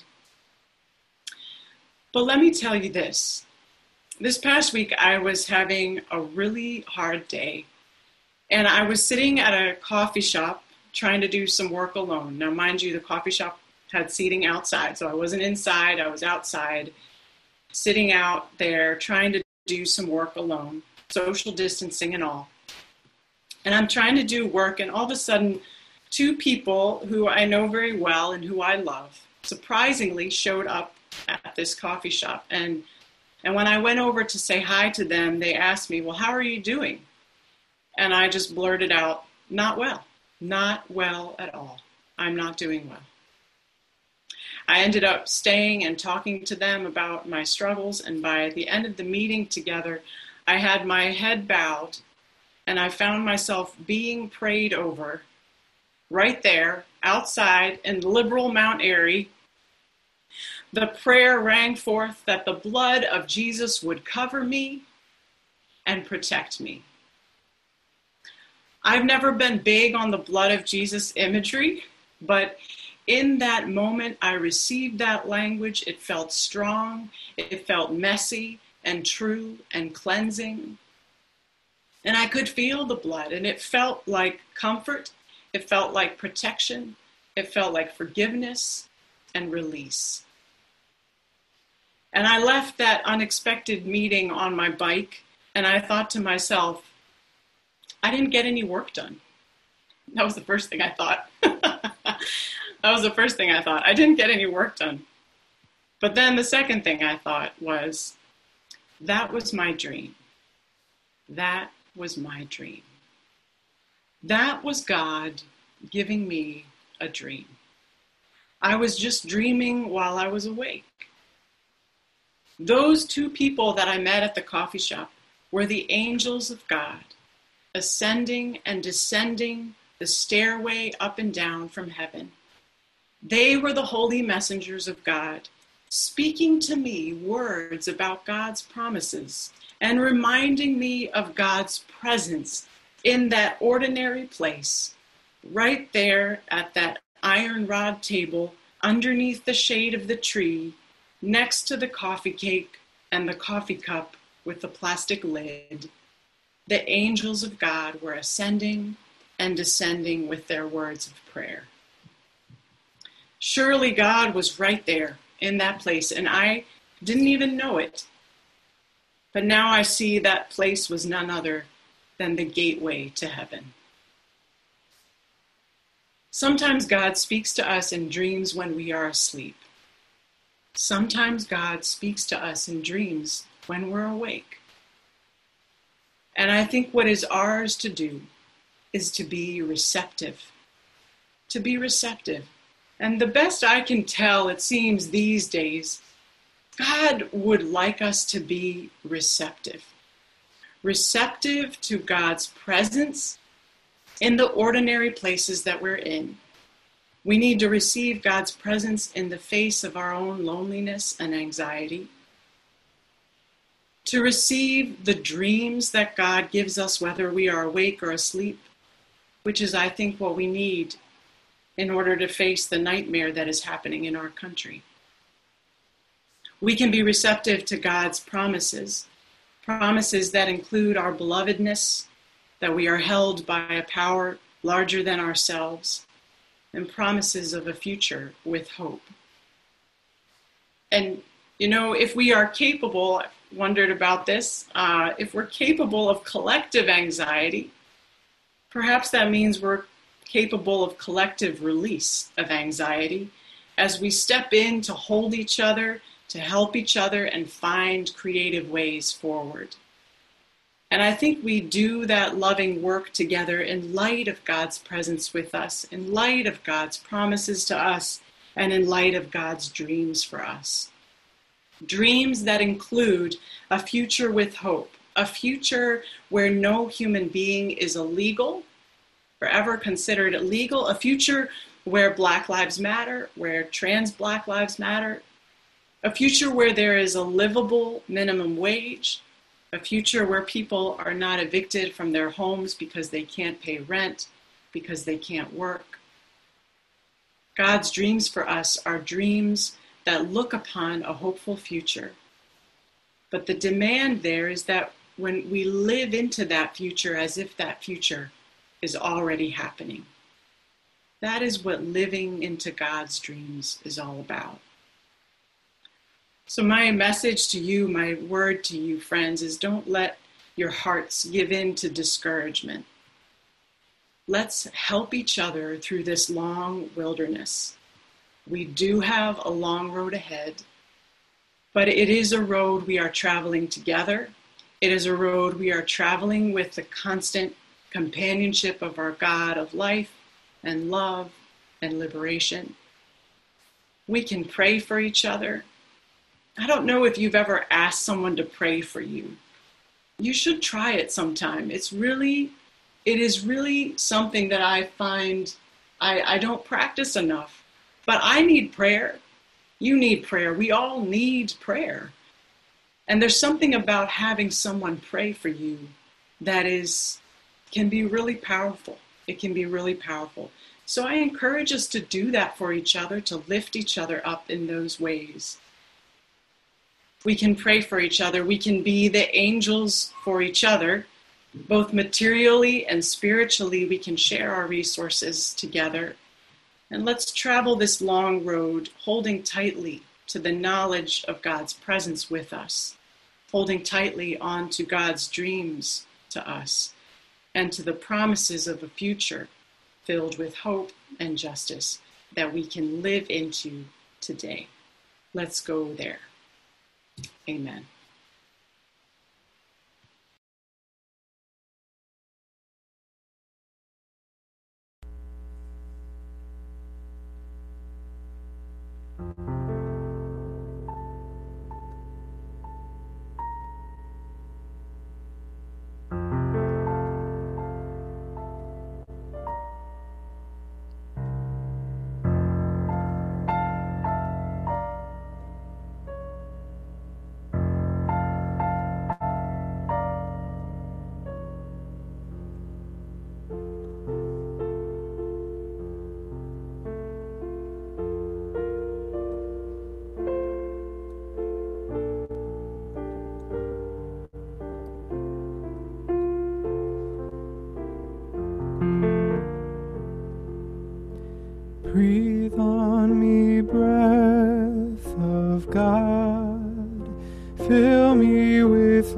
But let me tell you this. This past week, I was having a really hard day. And I was sitting at a coffee shop trying to do some work alone. Now, mind you, the coffee shop had seating outside, so I wasn't inside, I was outside, sitting out there trying to do some work alone, social distancing and all. And I'm trying to do work, and all of a sudden, two people who I know very well and who I love surprisingly showed up at this coffee shop. And when I went over to say hi to them, they asked me, well, how are you doing? And I just blurted out, not well. Not well at all. I'm not doing well. I ended up staying and talking to them about my struggles, and by the end of the meeting together, I had my head bowed, and I found myself being prayed over right there outside in liberal Mount Airy. The prayer rang forth that the blood of Jesus would cover me and protect me. I've never been big on the blood of Jesus imagery, but in that moment, I received that language. It felt strong, it felt messy and true and cleansing. And I could feel the blood, and it felt like comfort, it felt like protection, it felt like forgiveness and release. And I left that unexpected meeting on my bike, and I thought to myself, I didn't get any work done. That was the first thing I thought. That was the first thing I thought. I didn't get any work done. But then the second thing I thought was, that was my dream. That was my dream. That was God giving me a dream. I was just dreaming while I was awake. Those two people that I met at the coffee shop were the angels of God, ascending and descending the stairway up and down from heaven. They were the holy messengers of God, speaking to me words about God's promises and reminding me of God's presence in that ordinary place, right there at that iron rod table underneath the shade of the tree, next to the coffee cake and the coffee cup with the plastic lid. The angels of God were ascending and descending with their words of prayer. Surely God was right there in that place, and I didn't even know it. But now I see that place was none other than the gateway to heaven. Sometimes God speaks to us in dreams when we are asleep. Sometimes God speaks to us in dreams when we're awake. And I think what is ours to do is to be receptive. To be receptive. And the best I can tell, it seems these days, God would like us to be receptive. Receptive to God's presence in the ordinary places that we're in. We need to receive God's presence in the face of our own loneliness and anxiety. To receive the dreams that God gives us, whether we are awake or asleep, which is, I think, what we need in order to face the nightmare that is happening in our country. We can be receptive to God's promises, promises that include our belovedness, that we are held by a power larger than ourselves, and promises of a future with hope. And, you know, if we are capable, I've wondered about this, if we're capable of collective anxiety, perhaps that means we're capable of collective release of anxiety as we step in to hold each other, to help each other, and find creative ways forward. And I think we do that loving work together in light of God's presence with us, in light of God's promises to us, and in light of God's dreams for us. Dreams that include a future with hope, a future where no human being is illegal, forever considered illegal, a future where Black Lives Matter, where trans Black Lives Matter, a future where there is a livable minimum wage, a future where people are not evicted from their homes because they can't pay rent, because they can't work. God's dreams for us are dreams that look upon a hopeful future. But the demand there is that when we live into that future as if that future is already happening. That is what living into God's dreams is all about. So my message to you, my word to you, friends, is don't let your hearts give in to discouragement. Let's help each other through this long wilderness. We do have a long road ahead, but it is a road we are traveling together. It is a road we are traveling with the constant companionship of our God of life and love and liberation. We can pray for each other. I don't know if you've ever asked someone to pray for you. You should try it sometime. It is really something that I find I don't practice enough. But I need prayer. You need prayer. We all need prayer. And there's something about having someone pray for you that can be really powerful. It can be really powerful. So I encourage us to do that for each other, to lift each other up in those ways. We can pray for each other. We can be the angels for each other, both materially and spiritually. We can share our resources together. And let's travel this long road, holding tightly to the knowledge of God's presence with us, holding tightly on to God's dreams to us, and to the promises of a future filled with hope and justice that we can live into today. Let's go there. Amen. Breathe on me, breath of God, fill me with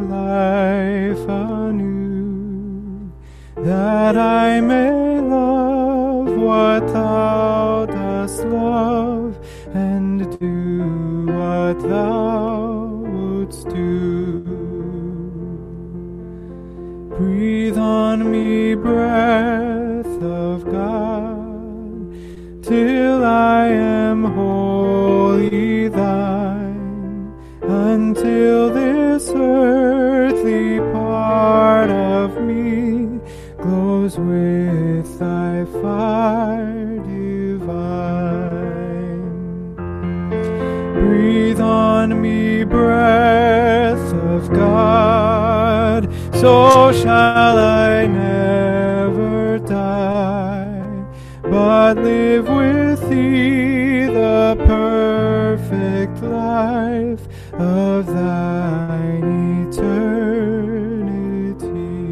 life anew, that I may love what thou dost love, and do what thou wouldst do. Breathe on me, breath of God, till I am wholly thine, until this earthly part of me glows with thy fire divine. Breathe on me, breath of God, so shall I never die, but live with thee the perfect life of thine eternity.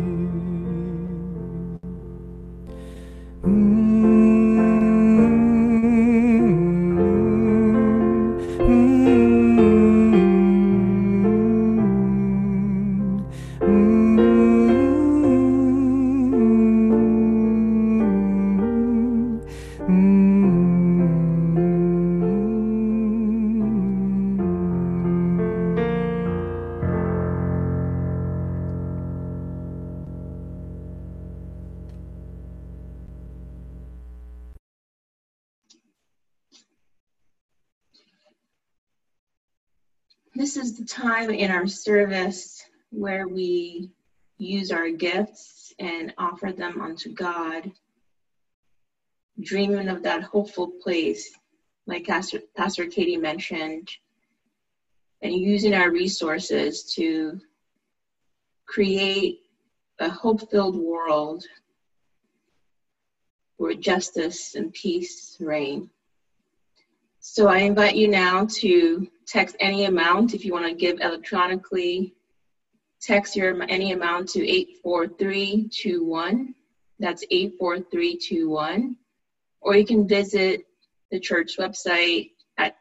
This is the time in our service where we use our gifts and offer them unto God, dreaming of that hopeful place, like Pastor Katie mentioned, and using our resources to create a hope-filled world where justice and peace reign. So I invite you now to text any amount. If you want to give electronically, text any amount to 84321. That's 84321. Or you can visit the church website at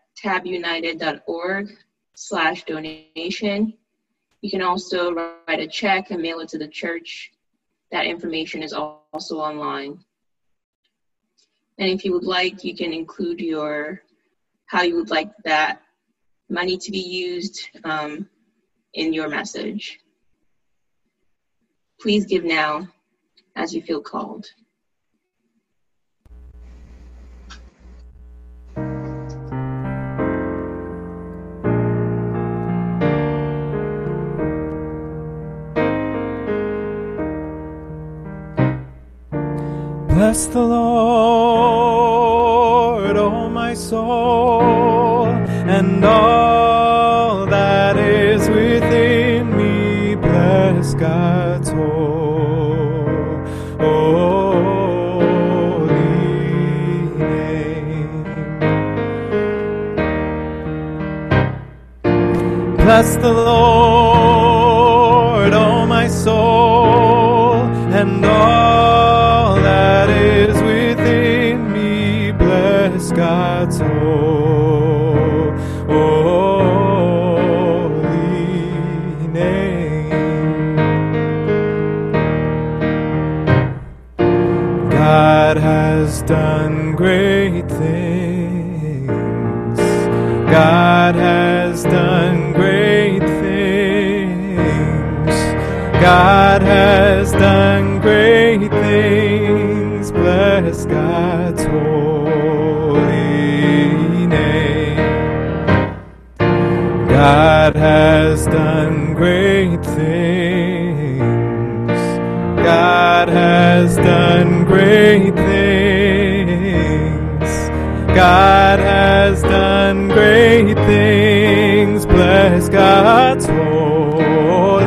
tabunited.org/donation. You can also write a check and mail it to the church. That information is also online. And if you would like, you can include how you would like that money to be used in your message. Please give now as you feel called. Bless the Lord, O my soul, and all that is within me. Bless God's holy name. Bless the Lord, O my soul, and all that is within me. Bless God's holy name. God has done great things. God has done great things. God has done great things. Bless God's holy name. God has done great things. God has done great things. God has done great things. Bless God's holy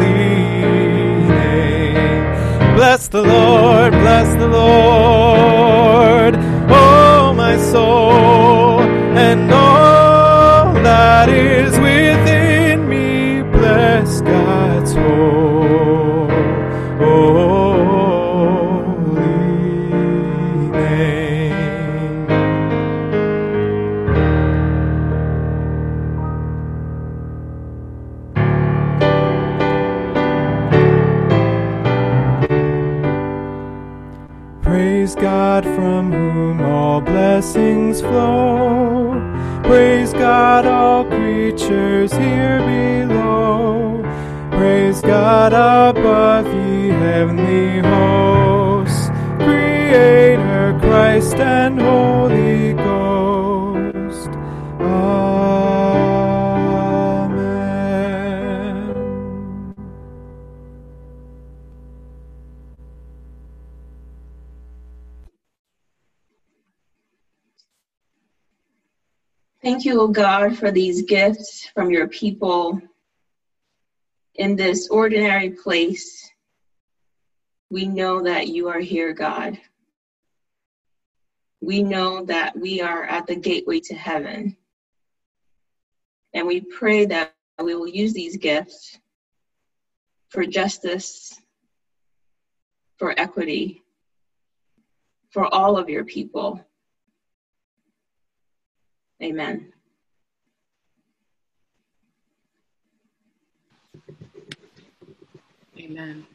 name. Bless the Lord, bless the Lord, oh my soul, and all that is within me. Bless God's holy name. Praise Praise God from whom all blessings flow. Praise God, all creatures here below. Praise God above, ye heavenly hosts. Creator, Christ, and Holy Ghost. Amen. Thank you, O God, for these gifts from your people in this ordinary place. We know that you are here, God. We know that we are at the gateway to heaven. And we pray that we will use these gifts for justice, for equity, for all of your people. Amen. Amen.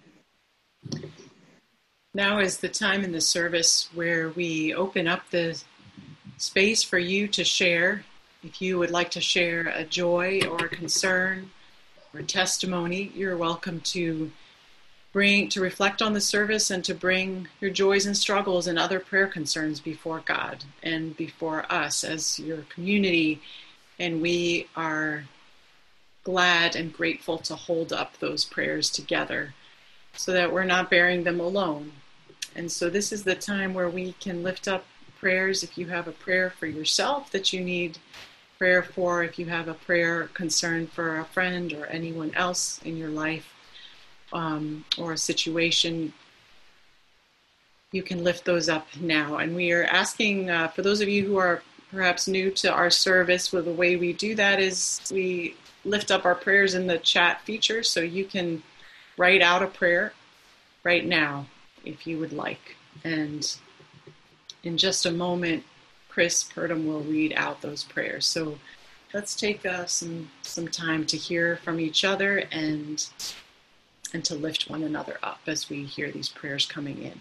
Now is the time in the service where we open up the space for you to share. If you would like to share a joy or a concern or testimony, you're welcome to reflect on the service and to bring your joys and struggles and other prayer concerns before God and before us as your community. And we are glad and grateful to hold up those prayers together so that we're not bearing them alone. And so this is the time where we can lift up prayers. If you have a prayer for yourself that you need prayer for, if you have a prayer concern for a friend or anyone else in your life, or a situation, you can lift those up now. And we are asking, for those of you who are perhaps new to our service, well, the way we do that is we lift up our prayers in the chat feature, so you can write out a prayer right now if you would like. And in just a moment, Chris Purdom will read out those prayers. So let's take some time to hear from each other and to lift one another up as we hear these prayers coming in.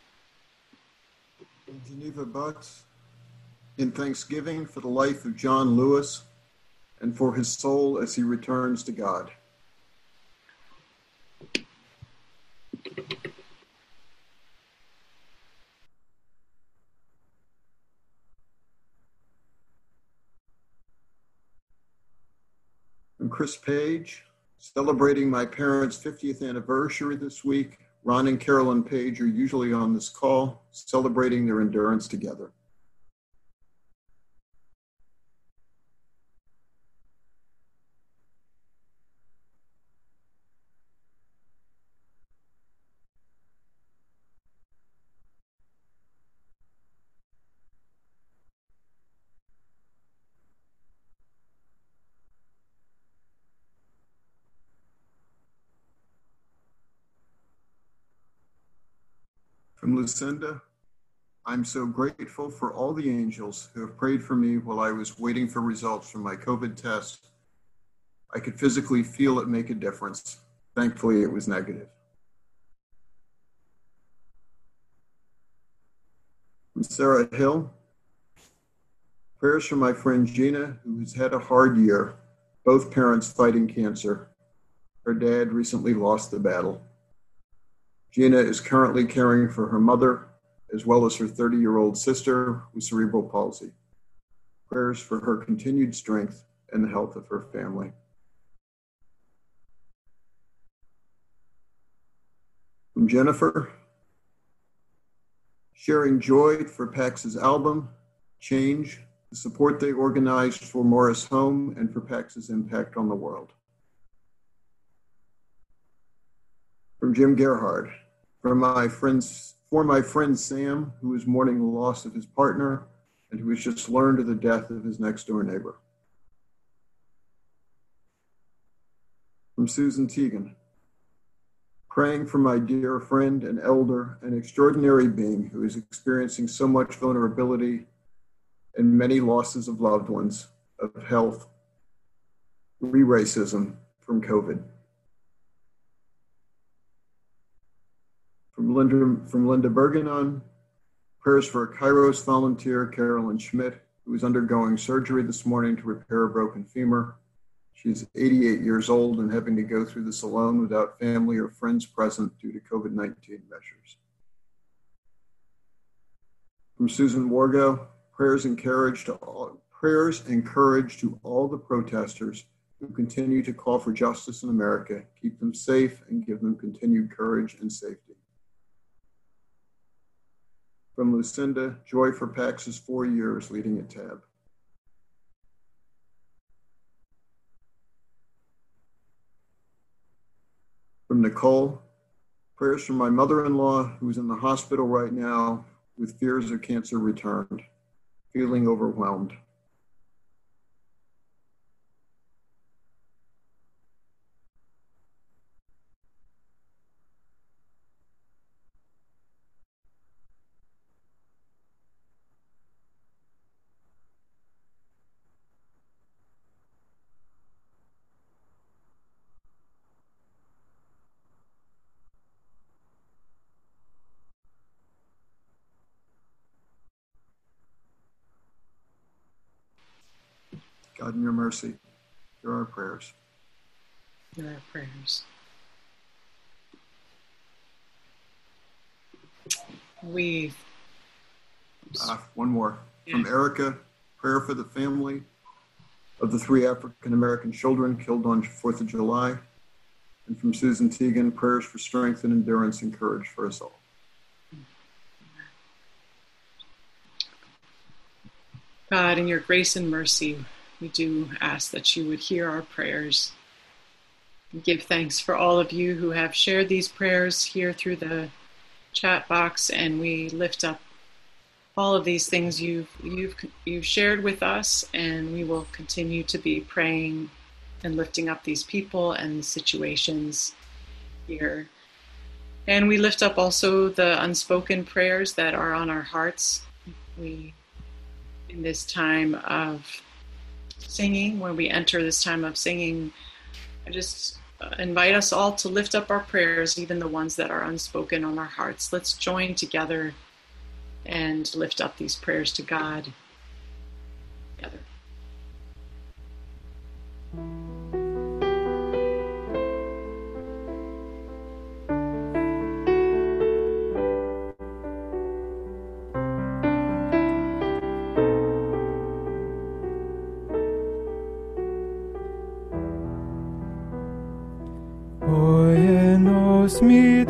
From Geneva Butts, in thanksgiving for the life of John Lewis and for his soul as he returns to God. From Chris Page, celebrating my parents' 50th anniversary this week. Ron and Carolyn Page are usually on this call, celebrating their endurance together. From Lucinda, I'm so grateful for all the angels who have prayed for me while I was waiting for results from my COVID test. I could physically feel it make a difference. Thankfully, it was negative. From Sarah Hill, prayers for my friend Gina, who has had a hard year, both parents fighting cancer. Her dad recently lost the battle. Gina is currently caring for her mother, as well as her 30-year-old sister with cerebral palsy. Prayers for her continued strength and the health of her family. From Jennifer, sharing joy for PAX's album, Change, the support they organized for Morris Home and for PAX's impact on the world. From Jim Gerhard, for my friend Sam, who is mourning the loss of his partner and who has just learned of the death of his next door neighbor. From Susan Teagan, praying for my dear friend and elder, an extraordinary being who is experiencing so much vulnerability and many losses of loved ones, of health, re-racism from COVID. From Linda Bergenon, Prayers for a Kairos volunteer, Carolyn Schmidt, who is undergoing surgery this morning to repair a broken femur. She's 88 years old and having to go through this alone without family or friends present due to COVID-19 measures. From Susan Wargo, prayers and courage to all the protesters who continue to call for justice in America. Keep them safe and give them continued courage and safety. From Lucinda, joy for Pax's 4 years leading at TAB. From Nicole, prayers for my mother-in-law who's in the hospital right now with fears of cancer returned, feeling overwhelmed. God, in your mercy, hear our prayers. Hear our prayers. One more. Yeah. From Erica, prayer for the family of the 3 African-American children killed on 4th of July. And from Susan Teagan, prayers for strength and endurance and courage for us all. God, in your grace and mercy, we do ask that you would hear our prayers. We give thanks for all of you who have shared these prayers here through the chat box, and we lift up all of these things you've shared with us, and we will continue to be praying and lifting up these people and the situations here. And we lift up also the unspoken prayers that are on our hearts. In this time of singing, when we enter this time of singing, I just invite us all to lift up our prayers, even the ones that are unspoken on our hearts. Let's join together and lift up these prayers to God together. Óyenos mi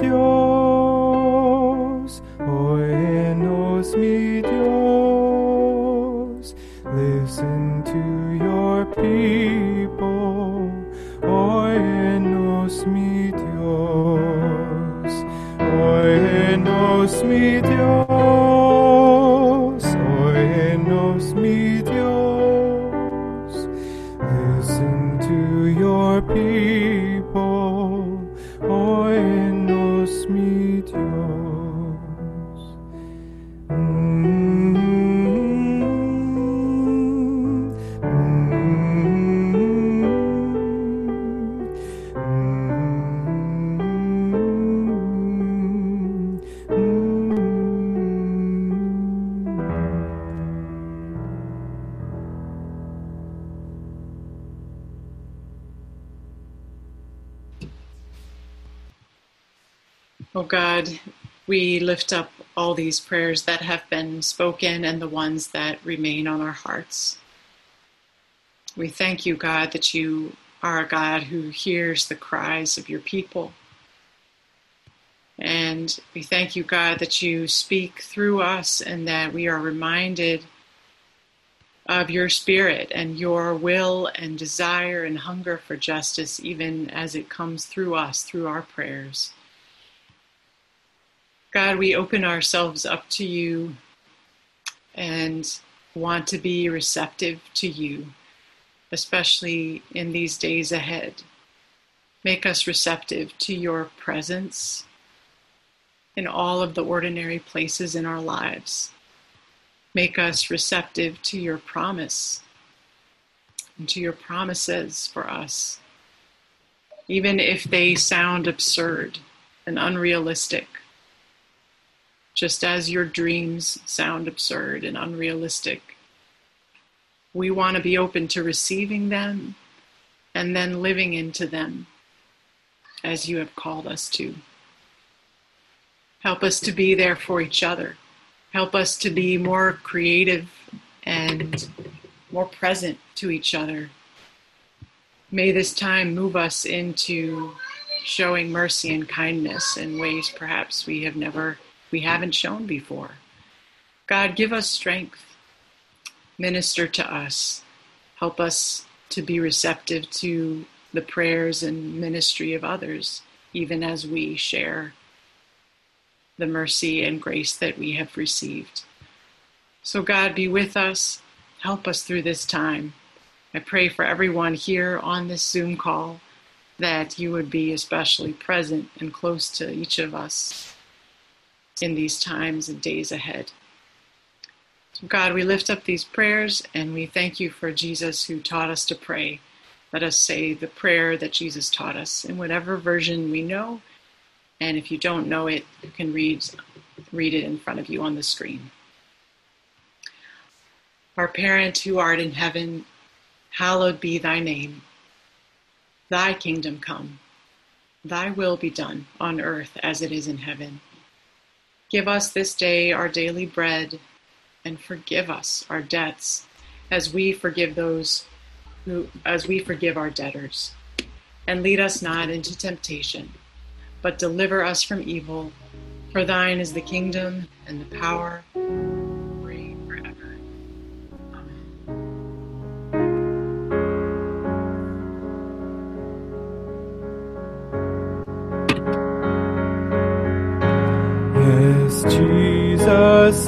Dios, óyenos mi Dios, listen to your people, óyenos mi Dios, óyenos mi Dios, óyenos mi Dios, listen to your people, óyenos mi Dios. Oh God, we lift up all these prayers that have been spoken and the ones that remain on our hearts. We thank you, God, that you are a God who hears the cries of your people. And we thank you, God, that you speak through us and that we are reminded of your spirit and your will and desire and hunger for justice, even as it comes through us, through our prayers. God, we open ourselves up to you and want to be receptive to you, especially in these days ahead. Make us receptive to your presence in all of the ordinary places in our lives. Make us receptive to your promise and to your promises for us, even if they sound absurd and unrealistic. just as your dreams sound absurd and unrealistic. We want to be open to receiving them and then living into them as you have called us to. Help us to be there for each other. Help us to be more creative and more present to each other. May this time move us into showing mercy and kindness in ways perhaps we haven't shown before. God, give us strength. Minister to us. Help us to be receptive to the prayers and ministry of others, even as we share the mercy and grace that we have received. So God, be with us. Help us through this time. I pray for everyone here on this Zoom call that you would be especially present and close to each of us in these times and days ahead. So God, we lift up these prayers and we thank you for Jesus who taught us to pray. Let us say the prayer that Jesus taught us in whatever version we know. And if you don't know it, you can read it in front of you on the screen. Our parent who art in heaven, hallowed be thy name. Thy kingdom come. Thy will be done on earth as it is in heaven. Give us this day our daily bread, and forgive us our debts as we forgive our debtors. And lead us not into temptation, but deliver us from evil. For thine is the kingdom and the power, reign forever. Yes, Jesus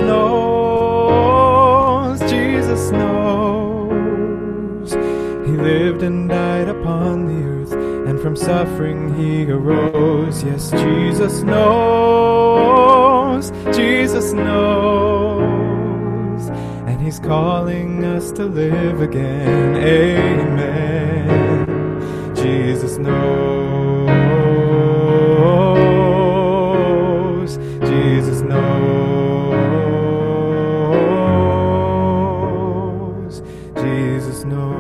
knows. He lived and died upon the earth, and from suffering he arose. Yes, Jesus knows, and he's calling us to live again. Amen. Jesus knows, Jesus knows, Jesus knows.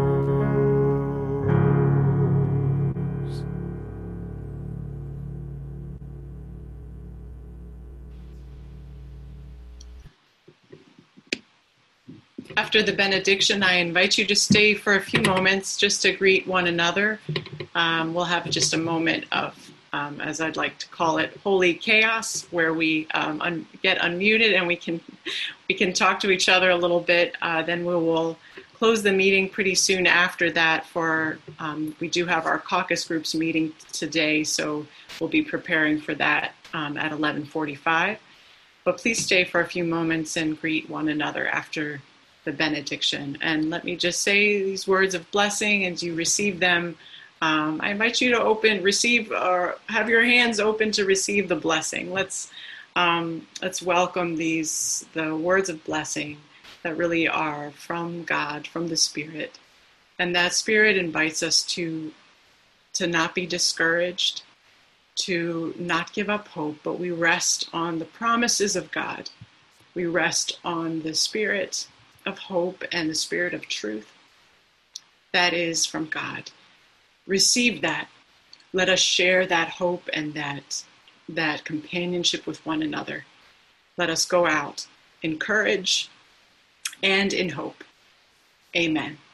After the benediction, I invite you to stay for a few moments just to greet one another. We'll have just a moment of, as I'd like to call it, holy chaos, where we get unmuted and we can talk to each other a little bit. Then we will close the meeting pretty soon after that. We do have our caucus groups meeting today, so we'll be preparing for that at 11:45. But please stay for a few moments and greet one another after the benediction. And let me just say these words of blessing as you receive them. I invite you to receive, or have your hands open to receive the blessing. Let's welcome the words of blessing that really are from God, from the Spirit. And that Spirit invites us to not be discouraged, to not give up hope, but we rest on the promises of God. We rest on the Spirit of hope and the Spirit of truth that is from God. Receive that. Let us share that hope and that companionship with one another. Let us go out in courage and in hope. Amen.